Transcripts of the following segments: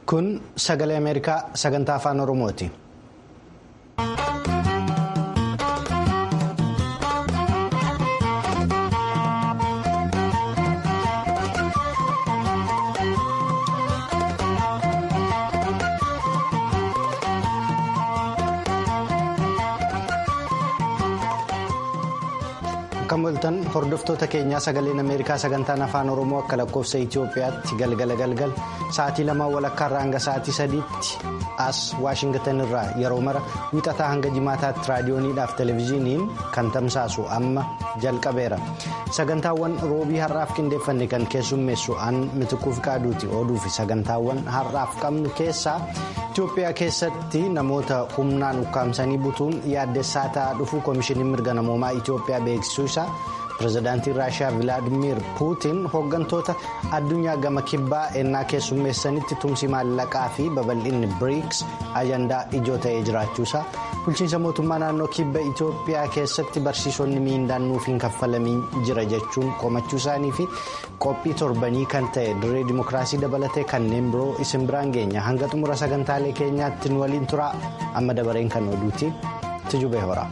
Kun sagalee Ameerikaa sagantaa afaan Oromooti. Kan mul'atan hordoftoota keenyaa sagaleen Ameerikaa sagantaan afaan Oromoo akka lakkoofsa Itoophiyaatti galgala sa'aatii 2:00 hanga sa'aatii 3:00 as Waashingtan irraa yeroo mara wixataa hanga jimaataatti raadiyooniidhaaf televezyiiniin kan tamsaasu amma jalqabeera. Sagantaawwan roobii har'aaf qindeeffanne kan keessummeessu an Mitikuuf Qaaduuti. Oduu fi sagantaawwan har'aaf qabnu keessaa Itoophiyaa keessatti namoota humnaan ukkaamsanii butuun yaaddessaa ta'aa dhufu Koomishiniin Mirga Namoomaa Itoophiyaa beeksisuu isaa Pireezidaantiin Raashiyaa Vilaadimiir Puutiin hooggantoota addunyaa gama kibbaa ennaa keessummeessanitti tumsi maallaqaa fi babal'inni biriiks ajandaa ijoo ta'ee jiraachuusaa bulchiinsa mootummaa naannoo kibba Itoophiyaa keessatti barsiisonni miindaan nuuf hin kaffalamin jira jechuun komachuu isaanii fi qophii torbanii kan ta'e dirree dimookiraasii dabalatee kanneen biroo isin biraan geenya hanga xumura sagantaalee keenyaatti nu waliin turaa amma dabareen kan oduuti tijubee hora.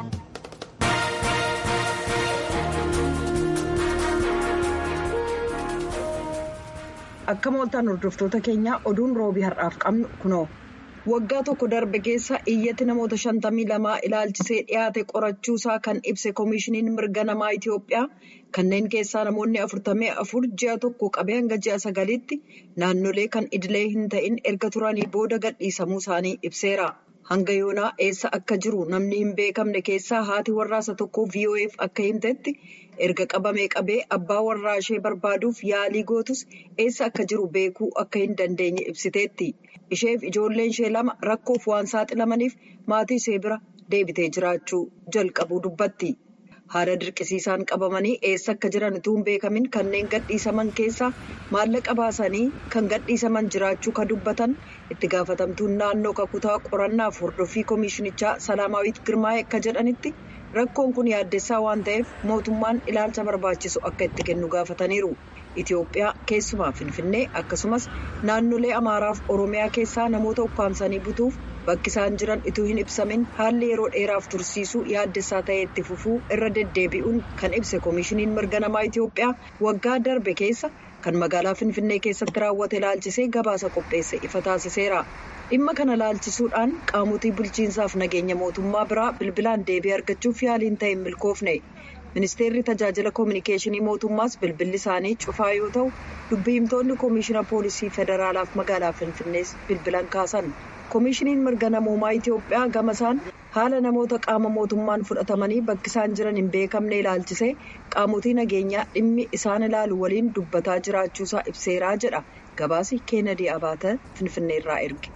Akka mooltaan hordoftoota keenyaa oduun roobii har'aaf qabnu kunoo waggaa tokko darbe keessa iyyatti namoota 52 ilaalchisee dhiyaate qorachuusaa kan ibse koomishiniin mirga namaa Itoophiyaa kanneen keessaa namoonni 44 ji'a tokko qabee hanga ji'a 9tti naannolee kan idilee hin ta'in erga turanii booda gadhiisamuu isaanii ibseera. Hanga yoonaa eessa akka jiru namni hin beekamne keessaa haati warraasa tokko VOA'f akka himtetti erga qabamee qabee abbaa warraa ishee barbaaduuf yaalii gootus eessa akka jiru beekuu akka hin dandeenye ibsiteetti. Isheef ijoolleen ishee 2 rakkoof waan saaxilamaniif maatii ishee bira deebitee jiraachuu jalqabuu dubbatti. Haala dirqisiisaan qabamanii eessa akka jiran utuu hin beekamin kanneen gadhiisaman keessaa maallaqa baasanii kan gadhiisaman jiraachuu kan dubbatan itti gaafatamtuun naannoo kakutaa qorannaaf hordoffii koomishinichaa Salaamaawwiit Girmaa'ee akka jedhanitti rakkoon kun yaaddessaa waan ta'eef mootummaan ilaalcha barbaachisu akka itti kennu gaafataniiru. Itoophiyaa keessumaa Finfinnee akkasumas naannolee Amaaraaf Oromiyaa keessaa namoota ukkaamsanii butuuf bakki isaan jiran utuu hin ibsamin haalli yeroo dheeraaf tursiisuu yaaddessaa ta'ee itti fufuu irra deddeebi'uun kan ibse koomishiniin mirga namaa Itoophiyaa waggaa darbe keessa kan magaalaa Finfinnee keessatti raawwate ilaalchisee gabaasa qopheesse ifa taasiseera. Dhimma kana ilaalchisuudhaan qaamotii bulchiinsaaf nageenya mootummaa biraa bilbilaan deebii argachuuf yaaliin ta'e hin milkoofne. Ministeerri tajaajila koominikeeshinii mootummaas bilbilli isaanii cufaa yoo ta'u dubbii himtoonni koomishina poolisii federaalaaf magaalaa Finfinnees bilbilan kaasan. Koomishiniin mirga namoomaa Itoophiyaa gamasaan haala namoota qaama mootummaan fudhatamanii bakki isaan jiran hin beekamne ilaalchisee qaamotii nageenyaa dhimmi isaan ilaalu waliin dubbataa jiraachuusaa ibseeraa jedha gabaasi Keenedii Abaata Finfinneerraa erge.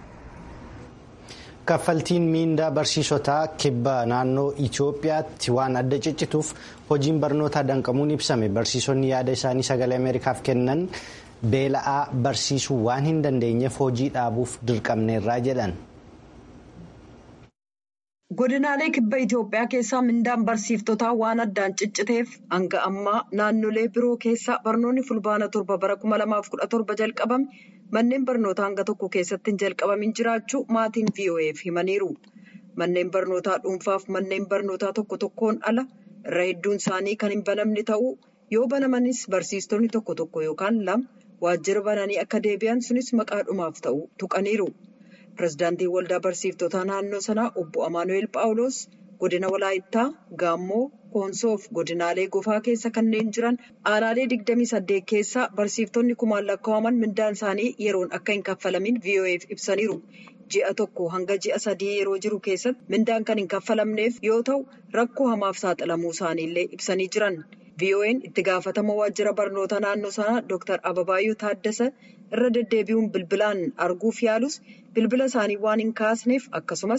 Kaffaltiin miindaa barsiisotaa kibba naannoo Itoophiyaatti waan adda ciccituuf hojiin barnootaa danqamuun ibsame. Barsiisonni yaada isaanii sagalee Ameerikaaf kennan beela'aa barsiisuu waan hin dandeenyeef hojii dhaabuuf dirqamneerraa jedhan. Godinaalee kibba Itoophiyaa keessaa mindaan barsiiftotaa waan addaan cicciteef hanga ammaa naannolee biroo keessaa barnoonni fulbaana 7 bara 2017 jalqabame manneen barnootaa hanga tokko keessatti hin jalqabamin jiraachuu maatiin VOA'f himaniiru. Manneen barnootaa dhuunfaaf manneen barnootaa tokko tokkoon ala irra hedduun isaanii kan hin banamne ta'uu yoo banamanis barsiistonni tokko tokko yookaan 2 waajjira bananii akka deebi'an sunis maqaadhumaaf ta'uu tuqaniiru. Pireezidaantiin waldaa barsiiftotaa naannoo sanaa obbo Amaanu'eel Phaawulos godina Walaayittaa, Gaammoo, Koonsoof godinaalee Gofaa keessa kanneen jiran aanaalee 28 keessaa barsiiftonni 1,000 lakkaa'aman mindaan isaanii yeroon akka hin kaffalamin VOA'f ibsaniiru. Ji'a 1 hanga ji'a 3 yeroo jiru keessatti mindaan kan hin kaffalamneef yoo ta'u rakkoo hamaaf saaxilamuu isaaniillee ibsanii jiran. VOA'n itti gaafatama waajjira barnoota naannoo sanaa Dr. Ababaayyuu Taaddasa irra deddeebi'uun bilbilaan arguuf yaalus bilbila isaanii waan hin kaasneef akkasumas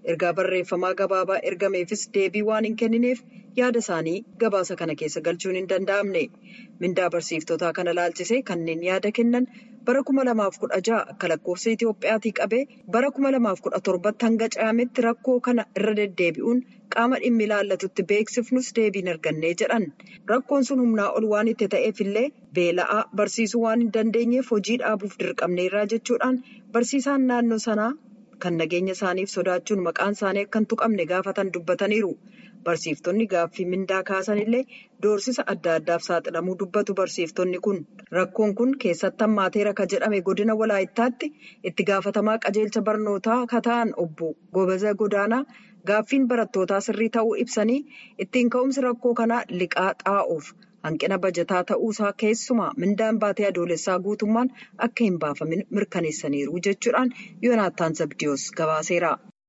ergaa barreeffamaa gabaabaa ergameefis deebii waan hin kennineef yaada isaanii gabaasa kana keessa galchuun hin danda'amne. Mindaa barsiiftotaa kana ilaalchisee kanneen yaada kennan bara 2016 akka lakkoofsa Itoophiyaatii qabee bara 2017 hanga caametti rakkoo kana irra deddeebi'uun qaama dhimmi ilaallatutti beeksifnus deebiin argannee jedhan. Rakkoon sun humnaa ol waan itti ta'eefillee beela'aa barsiisuu waan hin dandeenyeef hojii dhaabuuf dirqamneerraa jechuudhaan barsiisaan naannoo sanaa kan nageenya isaaniif sodaachuun maqaan isaanii akka hin tuqamne gaafatan dubbataniiru. Barsiiftonni gaaffii mindaa kaasanillee doorsisa adda addaaf saaxilamuu dubbatu barsiiftonni kun. Rakkoon kun keessatti hammaateera ka jedhame godina Walaayittaatti itti gaafatamaa qajeelcha barnootaa ka ta'an obbo Gobaza Godaanaa gaaffiin barattootaa sirrii ta'uu ibsanii ittiin ka'umsi rakkoo kanaa liqaa xaa'uuf hanqina bajataa ta'uusaa keessumaa mindaan baatee adoolessaa guutummaan akka hin baafamin mirkaneessaniiru jechuudhaan Yoonaataan Zabdiyoos gabaaseera.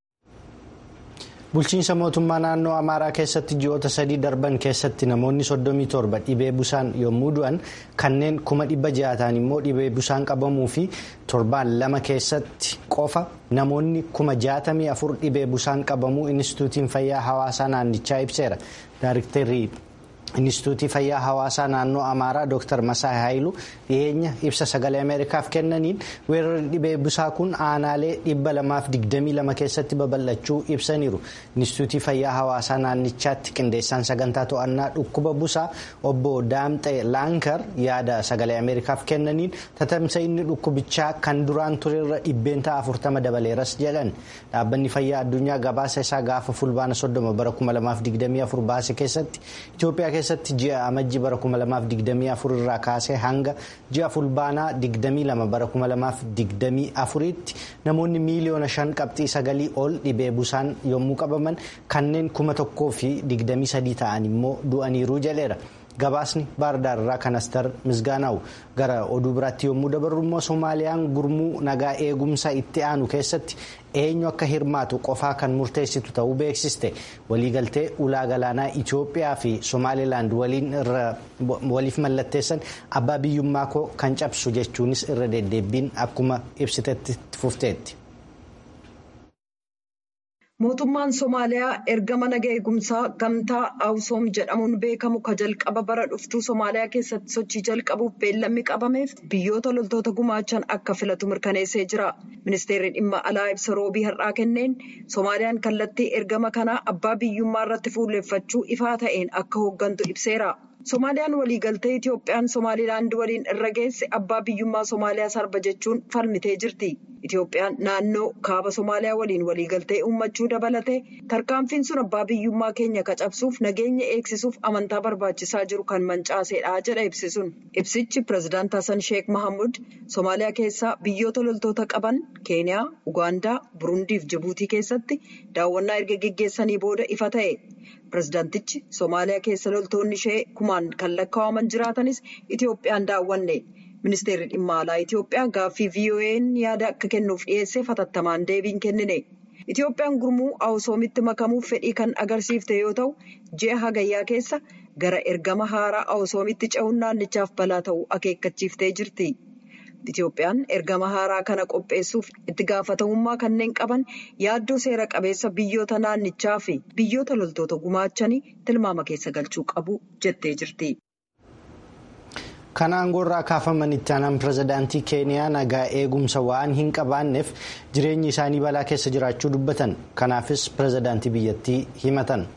Bulchiinsa mootummaa naannoo Amaaraa keessatti ji'oota 3 darban keessatti namoonni 37 dhibee busaan yommuu du'an kanneen 600 ta'an immoo dhibee busaan qabamuu fi torbaan 2 keessatti qofa namoonni 64,000 dhibee busaan qabamuu Inistituutiin Fayyaa Hawaasaa naannichaa ibseera. Daayiriktarri Inistituutii Fayyaa Hawaasaa naannoo Amaaraa Dr. Masaay Haayiluu dhiyeenya ibsa sagalee Ameerikaaf kennaniin weerarri dhibee busaa kun aanaalee 222 keessatti babal'achuu ibsaniiru. Inistituutii Fayyaa Hawaasaa naannichaatti qindeessaan sagantaa to'annaa dhukkuba busaa obbo Daamxee Laankar yaada sagalee Ameerikaaf kennaniin tatamsa'inni dhukkubichaa kan duraan turerra 40% dabaleeras jedhan. Dhaabbanni Fayyaa Addunyaa gabaasa isaa gaafa fulbaana 30 bara 2024 baase keessatti Itoophiyaa keessatti ji'a amajjii bara 2024 irraa kaasee hanga ji'a fulbaanaa 22 bara 2024tti namoonni miiliyoona 5.9 ol dhibee busaan yommuu qabaman kanneen 1,023 ta'an immoo du'aniiru jedheera. Gabaasni Baardaar irraa kan Astar Misgaanaa'u gara oduu biraatti yommuu dabarru immoo Soomaaliyaan gurmuu nagaa eegumsaa itti aanu keessatti eenyu akka hirmaatu qofaa kan murteessitu ta'uu beeksiste. Waliigaltee ulaa galaanaa Itoophiyaa fi Somaalilaand waliif mallatteessan abbaa biyyummaa koo kan cabsu jechuunis irra deddeebiin akkuma ibsitetti fufteetti. Mootummaan Somaaliyaa ergama nagaa eegumsaa gamtaa Awusoom jedhamuun beekamu ka jalqaba bara dhuftuu Somaaliyaa keessatti sochii jalqabuuf beellamni qabameef biyyoota loltoota gumaachan akka filatu mirkaneessee jira. Ministeerri dhimma alaa ibsa roobii har'aa kenneen Somaaliyaan kallattii ergama kanaa abbaa biyyummaa irratti fuulleffachuu ifaa ta'een akka hooggantu ibseera. Somaaliyaan waliigaltee Itoophiyaan Somaalilaand waliin irra geesse abbaa biyyummaa Somaaliyaa sarba jechuun falmitee jirti. Itoophiyaan naannoo kaaba Somaaliyaa waliin waliigaltee uummachuu dabalatee tarkaanfiin sun abbaa biyyummaa keenya cabsuuf nageenya eegsisuuf amantaa barbaachisaa jiru kan mancaaseedha jedha ibsi sun. Ibsichi pirezidaant Hassan Sheekh Mahamud Somaaliyaa keessaa biyyoota loltoota qaban Keeniyaa, Ugaandaa, Burundii fi Jibuutii keessatti daawwannaa erga geggeessanii booda ifa ta'e. Pirezidaantichi Somaaliyaa keessa loltoonni ishee kumaan kan lakkaa'aman jiraatanis Itoophiyaan daawwanne. Ministeerri dhimma alaa Itoophiyaa gaaffii VOA'n yaada akka kennuuf dhiyeesseef hatattamaan deebiin kennine. Itoophiyaan gurmuu Awusoomitti makamuuf fedhii kan agarsiifte yoo ta'u, ji'a hagayyaa keessa gara ergama haaraa Awusoomitti ce'uun naannichaaf balaa ta'uu akeekkachiiftee jirti. Itoophiyaan ergama haaraa kana qopheessuuf itti gaafatamummaa kanneen qaban yaaddoo seera qabeessa biyyoota naannichaa fi biyyoota loltoota gumaachanii tilmaama keessa galchuu qabu jettee jirti. Kan aangoorraa kaafaman itti aanaan pirezidaantii Keeniyaa nagaa eegumsa waan hin qabaanneef jireenyi isaanii balaa keessa jiraachuu dubbatan. Kanaafis pirezidaantii biyyattii himatan.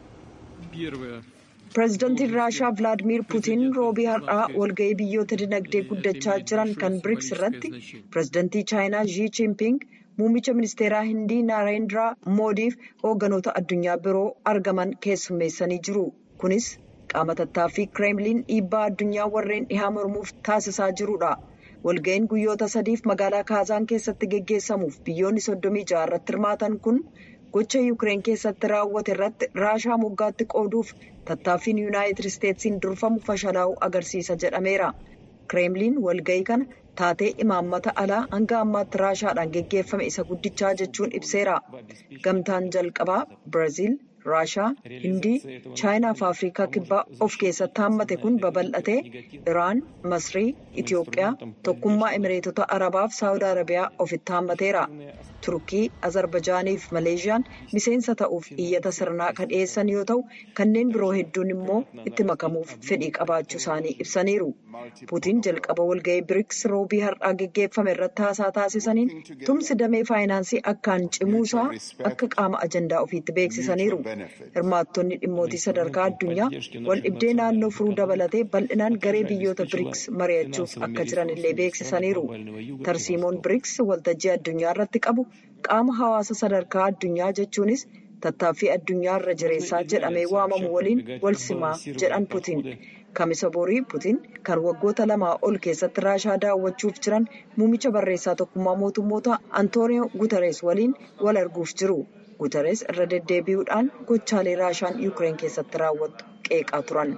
Pireezidantiin Raashaa Vilaadimiir Puutiin roobii har'aa walga'ii biyyoota dinagdee guddachaa jiran kan BRICS irratti pireezidantii Chaayinaa Xi Jinping, muummicha ministeeraa Hindii Naarendiraa Moodiif hoogganoota addunyaa biroo argaman keessummeessanii jiru. Kunis qaama tattaaffii Kireemliin dhiibbaa addunyaa warreen dhihaa mormuuf taasisaa jirudha. Walga'iin guyyoota 3f magaalaa Kaazaan keessatti geggeessamuuf biyyoonni 36 irratti hirmaatan kun gocha Yuukireen keessatti raawwate irratti Raashaa moggaatti qooduuf tattaaffiin Yuunaayitid Isteetsiin durfamu fashalaa'uu agarsiisa jedhameera. Kireemliin walga'ii kana taatee imaammata alaa hanga ammaatti Raashaadhaan geggeeffame isa guddichaa jechuun ibseera. Gamtaan jalqabaa Biraaziil, Raashaa, Hindii, Chaayinaa fi Afrikaa kibbaa of keessatti hammate kun babal'atee Iraan, Masrii, Itiyoophiyaa, Tokkummaa Emireetota Arabaa fi Saawud Arabiyaa ofitti hammateera. Turkii, Azerbajaanii fi Maleeshiyaan miseensa ta'uuf iyyata sirnaa kan dhiyeessan yoo ta'u, kanneen biroo hedduun immoo itti makamuuf fedhii qabaachuu isaanii ibsaniiru. Puutiin jalqaba walga'ii BRICS roobii har'aa geggeeffame irratti haasaa taasisaniin tumsi damee faayinaansii akkaan cimuusaa akka qaama ajandaa ofiitti beeksisaniiru. Hirmaattonni dhimmootii sadarkaa addunyaa wal dhibdee naannoo furuu dabalatee bal'inaan garee biyyoota BRICS mari'achuuf akka jiran illee beeksisaniiru. Tarsiimoon BRICS waltajjii addunyaa irratti qabu qaama hawaasa sadarkaa addunyaa jechuunis tattaaffii addunyaa irra jireessaa jedhamee waamamu waliin wal simaa jedhan Puutiin. Kamisa borii Puutiin kan waggoota 2 ol keessatti Raashaa daawwachuuf jiran muummicha barreessaa tokkummaa mootummoota Antooniyoo Guuterees waliin wal arguuf jiru. Guuterees irra deddeebi'uudhaan gochaalee Raashaan Yuukireen keessatti raawwattu qeeqaa turan.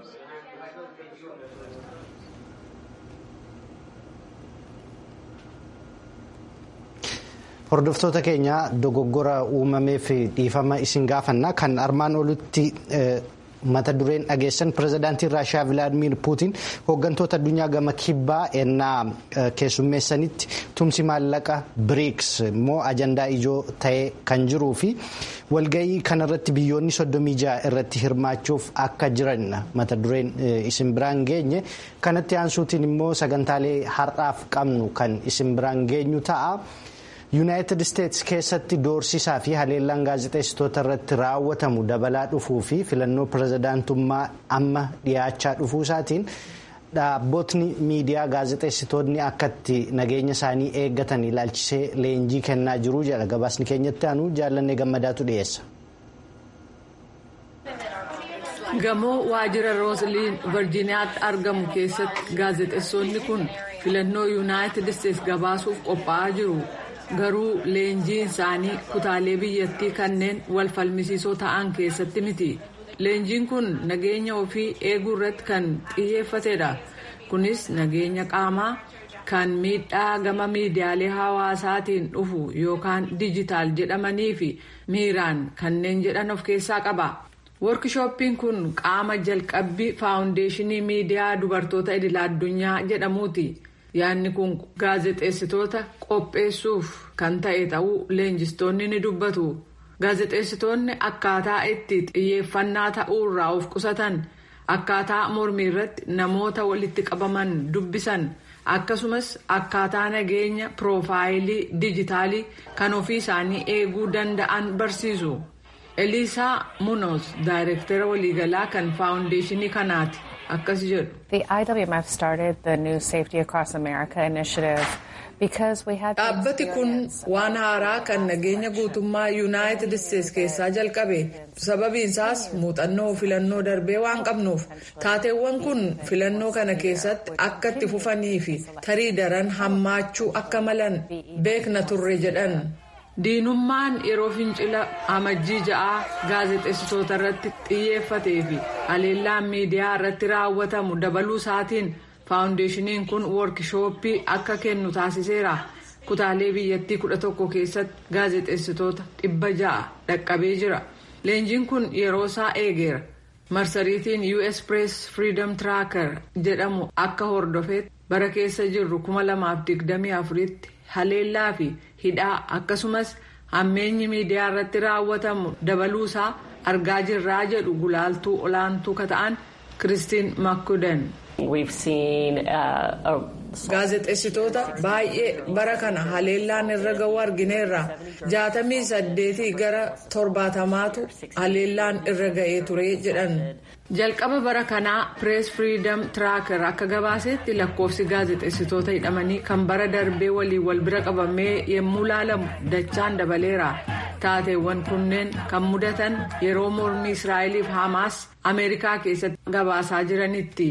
Hordoftoota keenya dogoggora uumameef dhiifama isin gaafanna kan armaan olitti mata dureen dhageessan pirezidaantiin Raashiyaa Vilaadimiir Puutiin hooggantoota addunyaa gama kibbaa ennaa keessummeessanitti tumsi maallaqa BRICS immoo ajandaa ijoo ta'ee kan jiruu fi walga'ii kanarratti biyyoonni 36 irratti hirmaachuuf akka jiran mata dureen isin biraan geenye kanatti aansuutiin immoo sagantaalee har'aaf qabnu kan isin biraan geenyu ta'a. Yuunaayitid Isteetsi keessatti doorsisaa fi haleellaan gaazexeessitoota irratti raawwatamu dabalaa dhufuu fi filannoo pirezidaantummaa amma dhiyaachaa dhufuu isaatiin dhaabbatni miidiyaa gaazexeessitoonni akkatti nageenya isaanii eeggatan ilaalchisee leenjii kennaa jiru jedha gabaasni keenyatti aanu jaallannee gammadaatu dhiyeessa. Gamoo waajjira Roosliin Virjiiniyaatti argamu keessatti gaazexeessonni kun filannoo Yuunaayitid Isteetsi gabaasuuf qophaa'aa jiru. Garuu leenjiin isaanii kutaalee biyyattii kanneen wal falmisiisoo ta'an keessatti miti. Leenjiin kun nageenya ofii eeguu irratti kan xiyyeeffatedha. Kunis nageenya qaamaa kan miidhaa gama miidiyaalee hawaasaatiin dhufu yookaan dijitaal jedhamanii fi miiraan kanneen jedhan of keessaa qaba. Workshoppiin kun qaama jalqabbii faawundeeshinii miidiyaa dubartoota idil addunyaa jedhamuuti. Yaanni kun gaazexeessitoota qopheessuuf kan ta'e ta'uu leenjistoonni ni dubbatu. Gaazexeessitoonni akkaataa itti xiyyeeffannaa ta'uurraa of qusatan, akkaataa mormii irratti namoota walitti qabaman dubbisan, akkasumas akkaataa nageenya piroofaayilii dijitaalii kan ofii isaanii eeguu danda'an barsiisu. Eliisaa Munoz, daayireektara waliigalaa kan faawundeeshinii kanaati. Akkas jedhu. The IWMF started the New Safety Across America initiative because we had. Dhaabbati kun waan haaraa kan nageenya guutummaa Yuunaayitid Isteetsi keessaa jalqabe. Sababiin isaas muuxannoo filannoo darbee waan qabnuuf. Taateewwan kun filannoo kana keessatti akka itti fufanii fi tarii daran hammaachuu akka malan beekna turre jedhan. Diinummaan yeroo fincila amajjii 6 gaazexeessitoota irratti xiyyeeffatee fi haleellaan miidiyaa irratti raawwatamu dabaluu isaatiin faawundeeshiniin kun workshooppii akka kennu taasiseera. Kutaalee biyyattii 11 keessatti gaazexeessitoota 600 dhaqqabee jira. Leenjiin kun yeroo isaa eegeera. Marsariitiin US Press Freedom Tracker jedhamu akka hordofetti bara keessa jirru 2024tti haleellaa fi hidhaa akkasumas hammeenyi miidiyaa irratti raawwatamu dabaluusaa argaa jirraa jedhu gulaaltuu olaantuu kata'an Kiristiin Makkuden. Gaazexeessitoota baay'ee bara kana haleellaan irra ga'u argineerra. 68 gara 70tu haleellaan irra ga'ee ture jedhan. Jalqaba bara kanaa Press Freedom Tracker akka gabaasetti lakkoofsi gaazexeessitoota hidhamanii kan bara darbee waliin wal bira qabamee yemmuu laalamu dachaan dabaleera. Taateewwan kunneen kan mudatan yeroo mormii Israa'eliif Hamaas Ameerikaa keessatti gabaasaa jiranitti.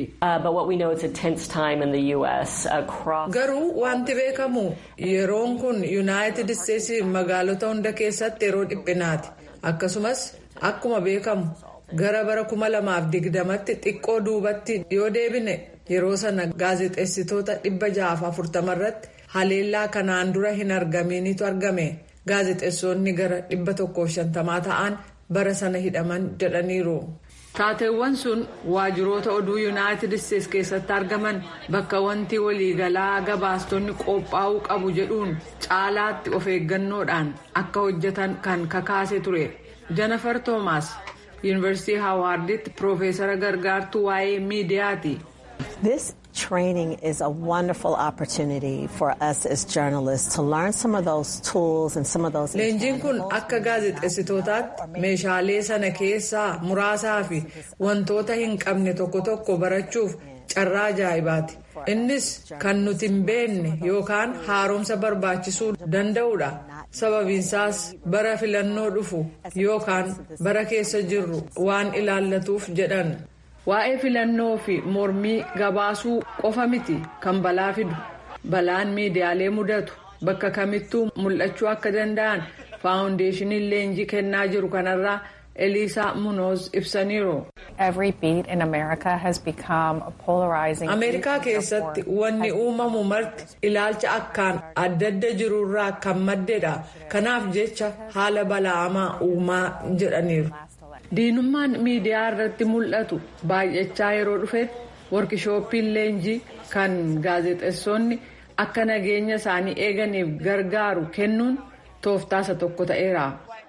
Garuu wanti beekamu yeroon kun Yuunaayitid Isteetsi magaalota hunda keessatti yeroo dhiphinaati. Akkasumas akkuma beekamu gara bara 2020tti xiqqoo duubatti yoo deebine yeroo sana gaazexeessitoota 640 irratti haleellaa kanaan dura hin argaminitu argame. Gaazexeessonni gara 150 ta'an bara sana hidhaman jedhaniiru. Taateewwan sun waajjiroota oduu Yuunaayitid Isteets keessatti argaman bakka wanti waliigalaa gabaastonni qophaa'uu qabu jedhuun caalaatti of eeggannoodhaan akka hojjetan kan kakaase ture. Jennifer Thomas Yuunivarsiitii Haawaarditti Piroofeesara gargaartuu waa'ee miidiyaati. This training is a wonderful opportunity for us as journalists to learn some of those tools and some of those. Leenjiin kun akka gaazexeessitootaatti meeshaalee sana keessaa muraasaa fi wantoota hin qabne tokko barachuuf carraa ajaa'ibaati. Innis kan nuti hin beekne yookaan haaromsa barbaachisuu danda'udha. Sababiinsaas bara filannoo dhufu yookaan bara keessa jirru waan ilaallatuuf jedhan. Waa'ee filannoo fi mormii gabaasuu qofa miti kan balaa fidu. Balaan miidiyaalee mudatu bakka kamittuu mul'achuu akka danda'an faawundeeshiniin leenjii kennaa jiru kanarraa Elisa Munoz ibsaniiru. Every beat in America has become a polarizing. Ameerikaa keessatti wanni uumamu marti ilaalcha akkaan adda jirurraa kan maddeedha. Kanaaf jecha haala bala'amaa uumaa jedhaniiru. Diinummaan miidiyaa irratti mul'atu baay'achaa yeroo dhufetti workishooppiin leenjii kan gaazexeessonni akka nageenya isaanii eeganiif gargaaru kennuun tooftaasa tokko ta'eera.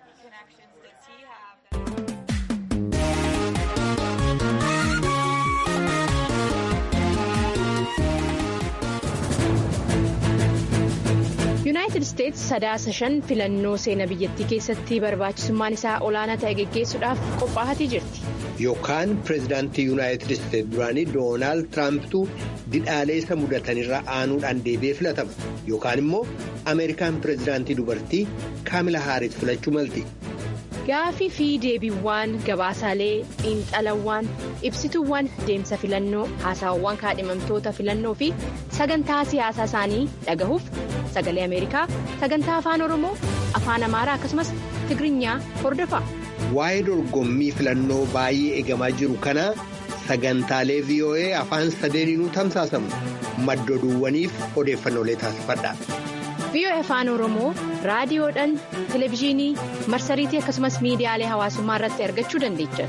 Yuunaayitid Isteets sadaasa 5 filannoo seenaa biyyattii keessatti barbaachisummaan isaa olaanaa ta'e geggeessuudhaaf qophaa'atii jirti. Yookaan pireezidaantii Yuunaayitid Isteets duraanii Doonaald Tiraampitu didhaalee isa mudatanirra aanuudhaan deebi'ee filatama. Yookaan immoo Ameerikaan pireezidaantii dubartii Kaamilaa Haaris filachuu malti. Gaafii fi deebiiwwan gabaasaalee xiinxalawwan ibsituuwwan deemsa filannoo haasawwan kaadhimamtoota filannoo fi sagantaa siyaasaa isaanii dhagahuuf sagalee Ameerikaa sagantaa afaan Oromoo afaan Amaaraa akkasumas Tigiriinyaa hordofaa. Waa'ee dorgommii filannoo baay'ee eegamaa jiru kana sagantaalee VOA afaan sadeeniinuu tamsaasamu madda oduuwwaniif odeeffannoolee taasifadha. VOA afaan Oromoo raadiyoodhaan televezyiinii marsariitii akkasumas miidiyaalee hawaasummaa irratti argachuu dandeenya.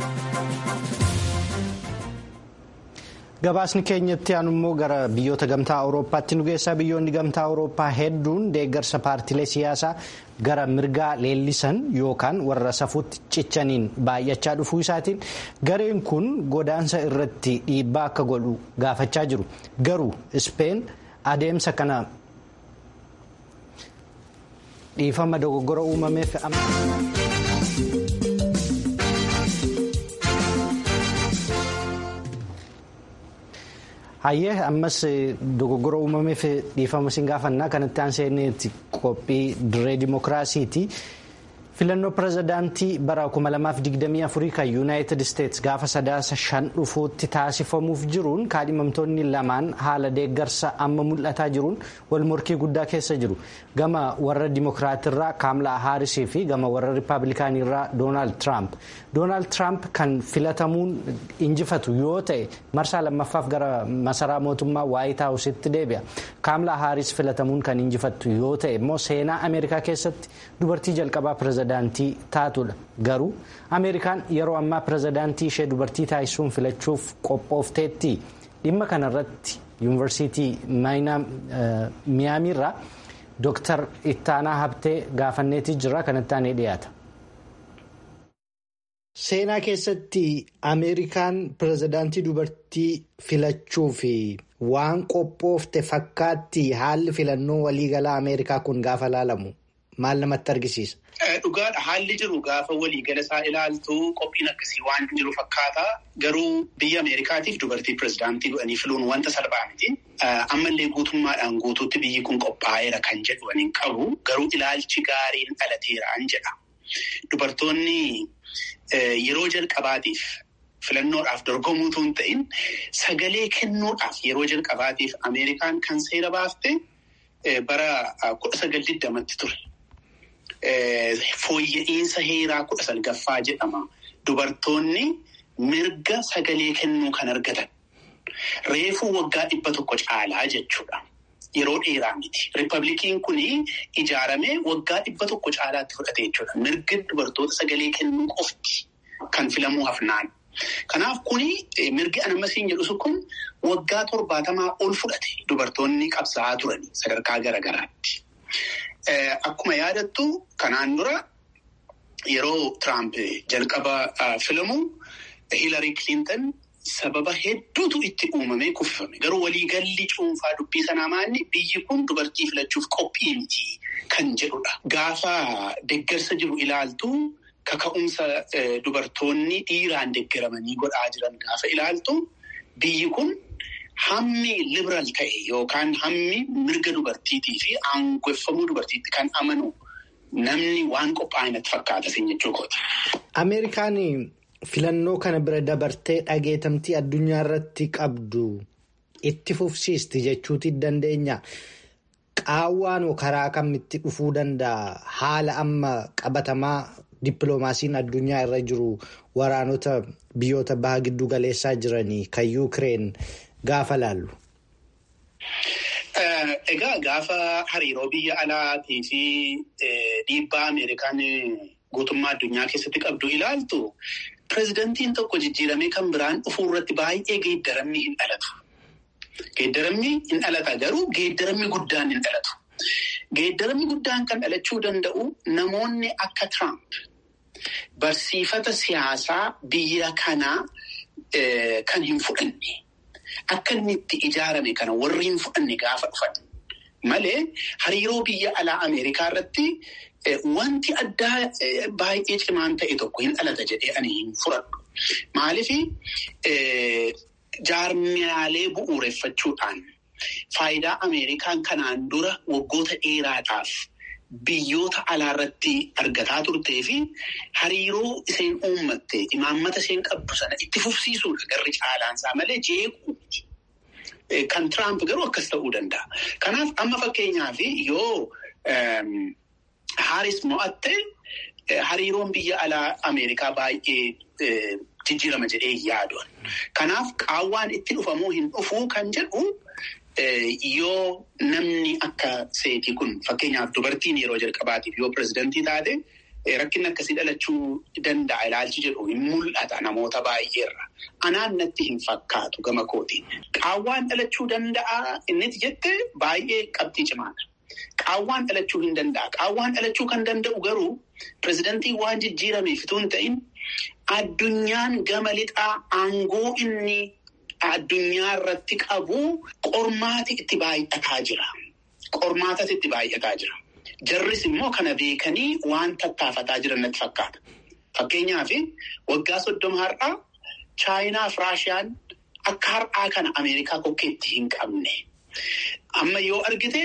Gabaasni keenyatti aanu immoo gara biyyoota gamtaa Awurooppaatti nu geessaa. Biyyoonni gamtaa Awurooppaa hedduun deeggarsa paartiilee siyaasaa gara mirgaa leellisan yookaan warra safuutti cichaniin baay'achaa dhufuu isaatiin gareen kun godaansa irratti dhiibbaa akka godhu gaafachaa jiru. Garuu Ispeen adeemsa kana dhiifama dogoggora uumameef hayyee ammas dogoggora uumameef dhiifama siin gaafannaa kanatti aanseeneetti qophii dirree dimookiraasiiti. Filannoo pireezidaantii bara 2024 kan Yuunaayitid Isteets gaafa sadaasa 5 dhufuutti taasifamuuf jiruun kaadhimamtoonni lamaan haala deeggarsa amma mul'ataa jiruun wal morkii guddaa keessa jiru. Gama warra dimookiraatirraa Kaamilaa Haarisii fi gama warra riippaabilikaanirraa Doonaald Tiraamp. Doonaald Tiraamp kan filatamuun injifatu yoo ta'e marsaa lammaffaaf gara masaraa mootummaa Waayit Haawusitti deebi'a. Kaamilaa Haaris filatamuun kan injifattu yoo ta'e immoo seenaa Ameerikaa keessatti dubartii jalqabaa pireezidaantii taatudha. Garuu Ameerikaan yeroo ammaa pireezidaantii ishee dubartii taasisuun filachuuf qophoofteetti. Dhimma kanarratti yuunivarsiitii Miyaamiirraa Dr. Ittaanaa Habtee gaafanneetii jira. Kanatti aanee dhiyaata. Seenaa keessatti Ameerikaan pireezidaantii dubartii filachuu fi waan qophoofte fakkaatti haalli filannoo waliigalaa Ameerikaa kun gaafa laalamu maal namatti argisiisa? Dhugaadha, haalli jiru gaafa waliigala isaa ilaaltu qophiin akkasii waan jiru fakkaata. Garuu biyya Ameerikaatiif dubartii pireezidaantii godhanii filuun wanta salphaa miti. Ammallee guutummaadhaan guutuutti biyyi kun qophaa'eera kan jedhu waliin qabu. Garuu ilaalchi gaariin dhalateeraan jedha. Dubartoonni yeroo jalqabaatiif filannoodhaaf dorgomuutu hin ta'in sagalee kennuudhaaf yeroo jalqabaatiif Ameerikaan kan seera baafte bara 1920tti ture. Fooyya'insa heeraa 19ffaa jedhama. Dubartoonni mirga sagalee kennuu kan argatan. Reefuu waggaa 100 caalaa jechuudha. yeroo dheeraa miti. Riippablikiin kun ijaaramee waggaa 100 caalaatti fudhate jechuudha. Mirgi dubartoota sagalee kennuu qofti kan filamuu hafnaan. Kanaaf kuni mirgi anamasiin jedhu kun waggaa 70 ol fudhate dubartoonni qabsaa'aa turanii sadarkaa garaagaraatti. Akkuma yaadattu kanaan dura yeroo Tiraamp jalqaba filamu Hiilari Kilintan sababa hedduutu itti uumamee kuffifame. Garuu waliigalli cuunfaa dubbii sanaa maanni biyyi kun dubartii filachuuf qophii miti kan jedhudha. Gaafa deeggarsa jiru ilaaltu kaka'umsa dubartoonni dhiiraan deeggaramanii godhaa jiran gaafa ilaaltu biyyi kun hammi liberaal ta'e yookaan hammi mirga dubartiitii fi aangeffamuu dubartiitti kan amanu namni waan qophaa'inatti fakkaata sin jechuu kooti. Ameerikaan filannoo kana bira dabartee dhageetamtii addunyaa irratti qabdu itti fufsiisti jechuuti dandeenya. Qaawwaan karaa kamitti dhufuu danda'a? Haala amma qabatamaa dippiloomaasiin addunyaa irra jiru waraanota biyyoota baha giddu galeessaa jiranii kan Yuukireen gaafa laallu. Egaa gaafa hariiroo biyya alaatii fi dhiibbaa Ameerikaan guutummaa addunyaa keessatti qabdu ilaaltu pireezidantiin tokko jijjiiramee kan biraan dhufuu irratti baay'ee geeddaramni hin dhalatu. Geeddaramni hin dhalata garuu geeddaramni guddaan hin dhalatu. Geeddaramni guddaan kan dhalachuu danda'u namoonni akka Tiraamp barsiifata siyaasaa biyya kanaa kan hin fudhanne. Akka inni itti ijaarame kana warri hin fudhanne gaafa dhufan malee hariiroo biyya alaa Ameerikaa irratti wanti addaa baay'ee cimaan ta'e tokko hin dhalata jedhee ani hin fudhadhu. Maaliif jaarmiyaalee bu'uureffachuudhaan faayidaa Ameerikaan kanaan dura waggoota dheeraadhaaf biyyoota alaa irratti argataa turtee fi hariiroo isheen uummatte imaammata isheen qabdu sana itti fufsiisuudha garri caalaansaa malee jeequu miti. Kan Tiraamp garuu akkas ta'uu danda'a. Kanaaf amma fakkeenyaaf yoo Haaris mo'atte hariiroon biyya alaa Ameerikaa baay'ee jijjiirama jedhee yaaduun. Kanaaf qaawwaan itti dhufamuu hin dhufuu kan jedhu yoo namni akka seetii kun fakkeenyaaf dubartiin yeroo jalqabaatiif yoo pireezidantii taate rakkinni akkasii dhalachuu danda'a ilaalchi jedhu hin mul'ata namoota baay'eerra. Anaan natti hin fakkaatu gama kootiin. Qaawwaan dhalachuu danda'a inni jette baay'ee qabxii cimaadha. Qaawwaan dhalachuu hin danda'a. Qaawwaan dhalachuu kan danda'u garuu pireezidantii waan jijjiirameef utuu hin ta'in addunyaan gama lixaa aangoo inni addunyaa irratti qabu qormaati itti baay'ataa jira. Qormaatatti itti baay'ataa jira. Jarris immoo kana beekanii waan tattaafataa jiran natti fakkaata. Fakkeenyaaf waggaa 30 har'aa Chaayinaa fi Raashiyaan akka har'aa kana Ameerikaa kokkeetti hin qabne. Amma yoo argite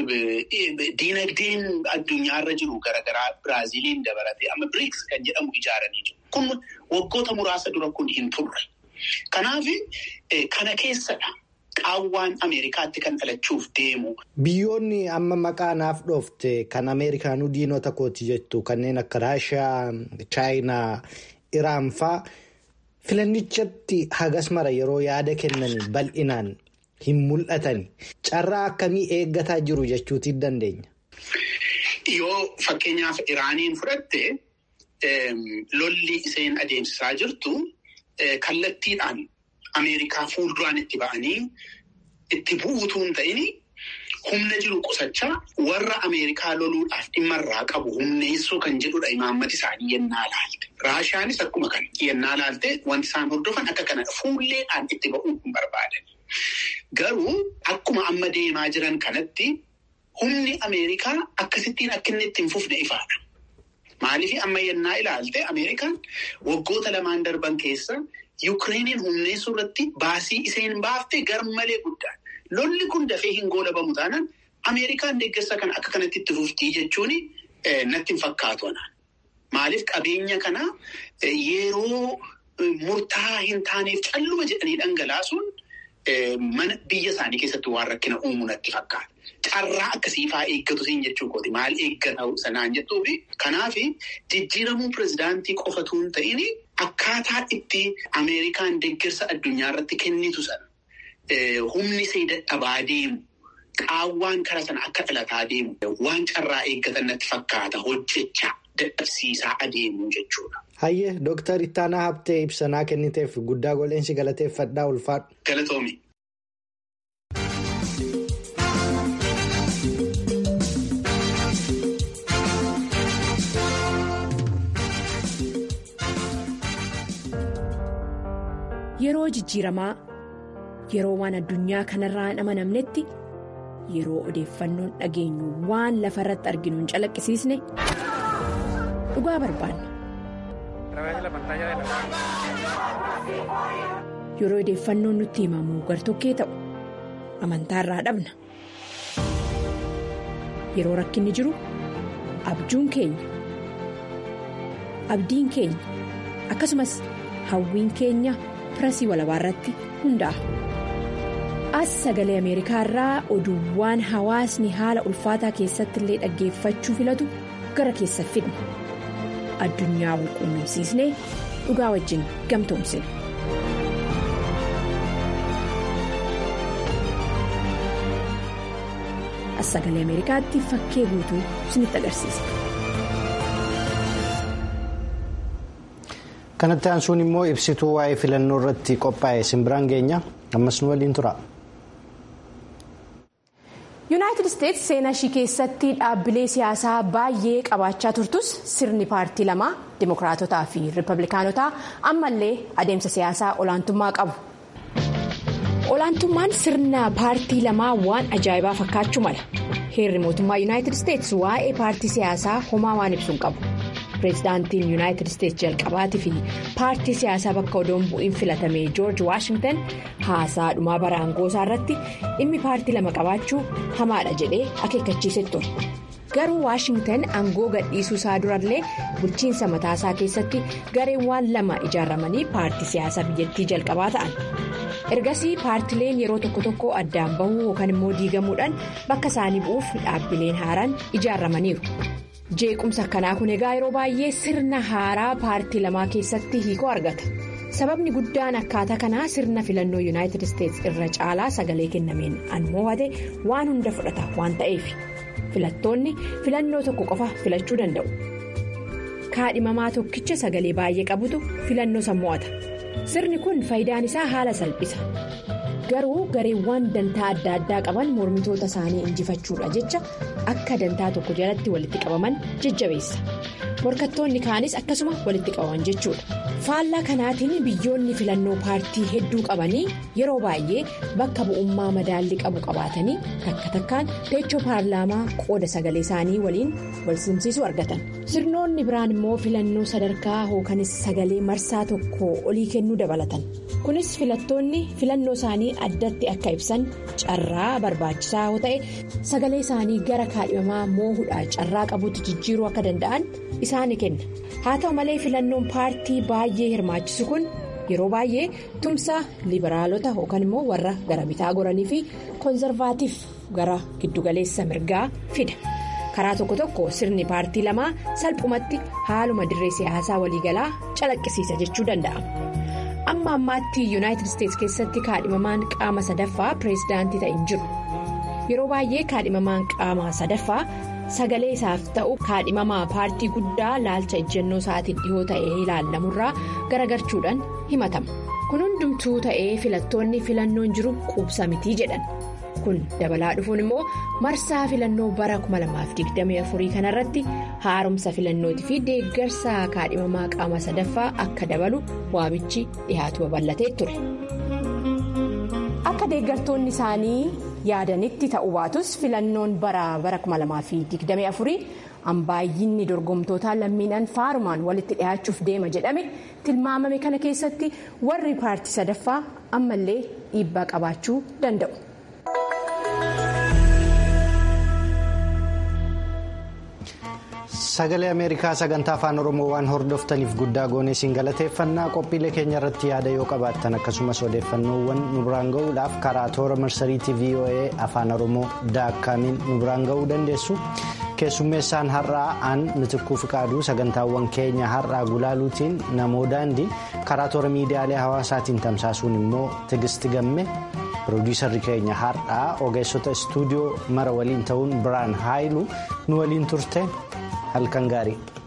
diinagdeen addunyaarra jiru garaagaraa Biraaziiliin dabalatee amma BRICS kan jedhamu ijaaranii jiru. Kun waggoota muraasa dura kun hin turre. Kanaaf kana keessadha qaawwaan Ameerikaatti kan dhalachuuf deemu. Biyyoonni amma maqaa naaf dhoofte kan Ameerikaanuu diinota kooti jettu kanneen akka Raashiyaa, Chaayinaa, Iraan fa'aa filannichatti hagas mara yeroo yaada kennanii bal'inaan hin mul'atani. Carraa akkamii eeggataa jiru jechuuti dandeenya? Yoo fakkeenyaaf Iraaniin fudhatte lolli isheen adeemsisaa jirtu kallattiidhaan Ameerikaa fuulduraan itti ba'anii itti bu'uutu hin ta'in humna jiru qusachaa warra Ameerikaa loluudhaaf dhimma irraa qabu humneessoo kan jedhudha imaammati isaanii yennaa laalte. Raashiyaanis akkuma kan yennaa laalte wanti isaan hordofan akka kana fuulleedhaan itti ba'uu hin barbaadan. Garuu akkuma amma deemaa jiran kanatti humni Ameerikaa akkasittiin akka inni itti hin fufne ifaadha. Maaliif amma yennaa ilaalte Ameerikaan waggoota lamaan darban keessa Yukireeniin humneessuu irratti baasii isheen baafte garmalee guddaan. Lolli kun dafee hin goolabamu taanaan Ameerikaan deeggarsa kana akka kanatti itti fuftii jechuun natti hin fakkaatu anaan. Maaliif qabeenya kana yeroo murtaa'aa hin taaneef calluma jedhanii dhangalaasuun mana biyya isaanii keessatti waan rakkina uumuu natti fakkaata. Carraa akkasii fa'aa eeggatu siin jechuu kooti. Maal eeggatu sanaan jettuufi kanaaf jijjiiramuu pireezidaantii qofatu hin ta'in akkaataa itti Ameerikaan deeggarsa addunyaa irratti kennitu sana humni ishee dadhabaa deemu qaawwaan kara sana akka filataa deemu waan carraa eeggatan natti fakkaata hojjechaa dadhabsiisaa adeemu jechuudha. Hayyee Dooktar Ittaanaa Habtee ibsanaa kenniteef guddaa goleensi galateeffadhaa ulfaadhu. Galatoomi. Yeroo jijjiiramaa yeroo waan addunyaa kanarraa hin amanamnetti yeroo odeeffannoon dhageenyu waan lafa irratti arginu hin calaqqisiisne dhugaa barbaanna. Yeroo odeeffannoon nutti himamu gartokkee ta'u amantaarraa dhabna. Yeroo rakkinni jiru abjuun keenya abdiin keenya akkasumas hawwiin keenya. Pirasii walabaa irratti hundaa'a. As sagalee Ameerikaa irraa oduuwwan hawaasni haala ulfaataa keessatti illee dhaggeeffachuu filatu gara keessa fidna. Addunyaa wal quunnamsiisnee dhugaa wajjin gamtoomsina. As sagalee Ameerikaatti fakkee guutuu isinitti agarsiisa. Kanatti aansuun immoo ibsituu waa'ee filannoo irratti qophaa'e simbiraan geenya ammas nu waliin tura. Yuunaayitid Isteetsi seenaa ishii keessatti dhaabbilee siyaasaa baay'ee qabaachaa turtus sirni paartii lamaa Dimookiraatotaa fi Riippablikaanotaa ammallee adeemsa siyaasaa olaantummaa qabu. Olaantummaan sirna paartii lamaa waan ajaa'ibaa fakkaachuu mala. Heerri mootummaa Yuunaayitid Isteetsi waa'ee paartii siyaasaa homaa waan ibsuun qabu. Pireezidaantiin Yuunaayitid Isteetsi jalqabaatii fi paartii siyaasaa bakka odoon bu'iin filatame Joorji Waashingtan haasaa dhumaa bara aangoosaa irratti dhimmi paartii lama qabaachuu hamaadha jedhee akeekkachiisee ture. Garuu Waashingtan aangoo gadhiisuu isaa durallee bulchiinsa mataasaa keessatti gareewwan lama ijaarramanii paartii siyaasaa biyyattii jalqabaa ta'an. Ergasii paartileen yeroo tokko tokko addaan bahuu yookaan immoo diigamuudhaan bakka isaanii bu'uuf dhaabbileen haaraan ijaarramaniiru. Jeequmsa akkanaa kun egaa yeroo baay'ee sirna haaraa paartii lamaa keessatti hiikoo argata. Sababni guddaan akkaataa kanaa sirna filannoo Yuunaayitid Isteetsi irra caalaa sagalee kennameen mo'ate waan hunda fudhata waan ta'eef filattoonni filannoo tokko qofa filachuu danda'u. Kaadhimamaa tokkicha sagalee baay'ee qabutu filannoo san mo'ata. Sirni kun faayidaan isaa haala salphisa. Garuu gareewwan dantaa adda addaa qaban mormitoota isaanii injifachuudha jecha akka dantaa tokko jalatti walitti qabaman jajjabeessa. Morkattoonni kaanis akkasuma walitti qabaman jechuudha. Faallaa kanaatiin biyyoonni filannoo paartii hedduu qabanii yeroo baay'ee bakka bu'ummaa madaalli qabu qabaatanii takka takkaan teechoo paarlaamaa qooda sagalee isaanii waliin wal simsiisuu argatan. Sirnoonni biraan immoo filannoo sadarkaa yookanis sagalee marsaa tokko olii kennuu dabalatan. Kunis filattoonni filannoo isaanii addatti akka ibsan carraa barbaachisaa yoo ta'e sagalee isaanii gara kaadhimamaa moo'uudhaan carraa qabutti jijjiiruu akka danda'an isaanii kenna. Haa ta'u malee filannoon paartii baay'ee hirmaachisu kun yeroo baay'ee tumsa liberaalota yookaan immoo warra gara bitaa goranii fi koonzervaatiif gara giddugaleessa mirgaa fida. Karaa tokko tokko sirni paartii lamaa salphumatti haaluma dirree siyaasaa waliigalaa calaqqisiisa jechuu danda'a. Amma ammaatti Yuunaayitid Isteetsi keessatti kaadhimamaan qaama sadaffaa pireezidaantii ta'e hin jiru. Yeroo baay'ee kaadhimamaan qaama sadaffaa sagalee isaaf ta'u kaadhimamaa paartii guddaa laalcha ejjennoo isaatiin dhihoo ta'ee ilaalamurraa garagarchuudhaan himatama. Kun hundumtuu ta'ee filattoonni filannoon jiru quubsa mitii jedhan. Kun dabalaa dhufuun immoo marsaa filannoo bara 2024 kanarratti haaromsa filannootii fi deeggarsa kaadhimamaa qaama sadaffaa akka dabalu waamichi dhihaatu babal'atee ture. Akka deeggartoonni isaanii yaadanitti ta'uu baatus filannoon bara 2024 baay'inni dorgomtootaa lammiidhaan faarumaan walitti dhihaachuuf deema jedhame tilmaamame kana keessatti warri paartii sadaffaa ammallee dhiibbaa qabaachuu danda'u. Sagalee Ameerikaa sagantaa afaan Oromoo waan hordoftaniif guddaa goonee isin galateeffannaa. Qophiilee keenya irratti yaada yoo qabaattan akkasumas odeeffannoowwan nu biraan ga'uudhaaf karaa toora marsariitii VOA afaan Oromoo daakkaamiin nu biraan ga'uu dandeessu. Keessummeessaan har'aa aan Mitikkuu Fiqaaduu sagantaawwan keenya har'aa gulaaluutiin namoo daandii karaa toora miidiyaalee hawaasaatiin tamsaasuun immoo Tigisti Gamme Pirooduusarri keenya har'aa ogeessota istuudiyoo mara waliin ta'uun Biraan Haayilu nu waliin turte halkan gaarii.